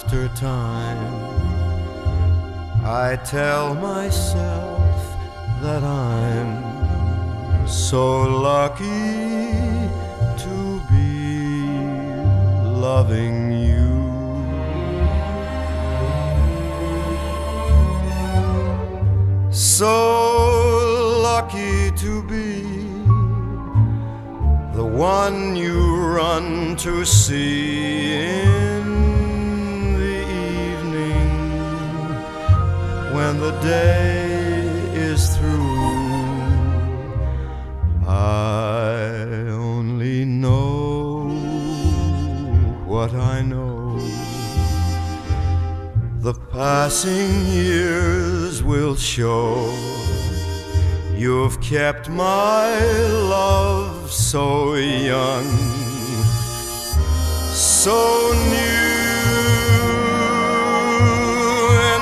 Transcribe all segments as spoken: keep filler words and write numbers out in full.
after time, I tell myself that I'm so lucky to be loving you. So lucky to be the one you run to see in the evening when the day is through. I only know what I know. The passing years will show you've kept my love so young, so new, and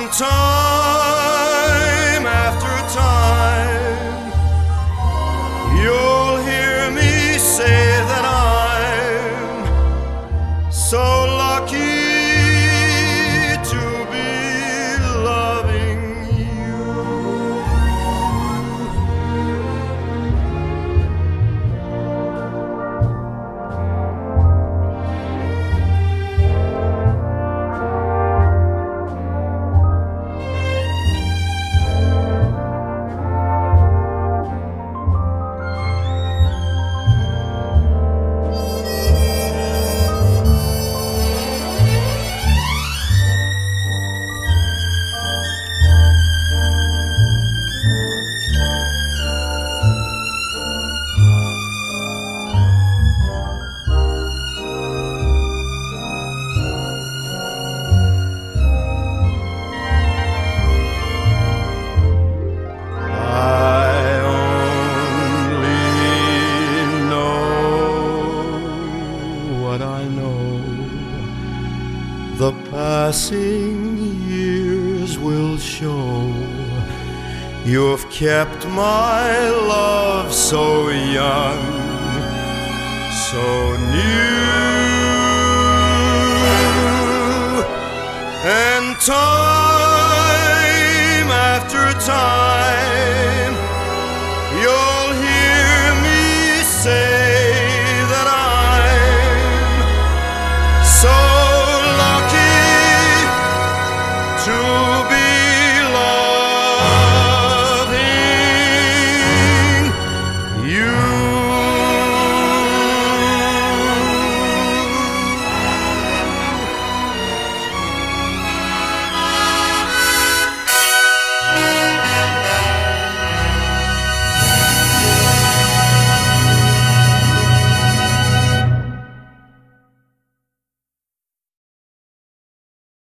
time after time you'll hear me say that I'm so lucky the passing years will show you've kept my love so young, so new, and time after time you'll hear me say that I'm so to be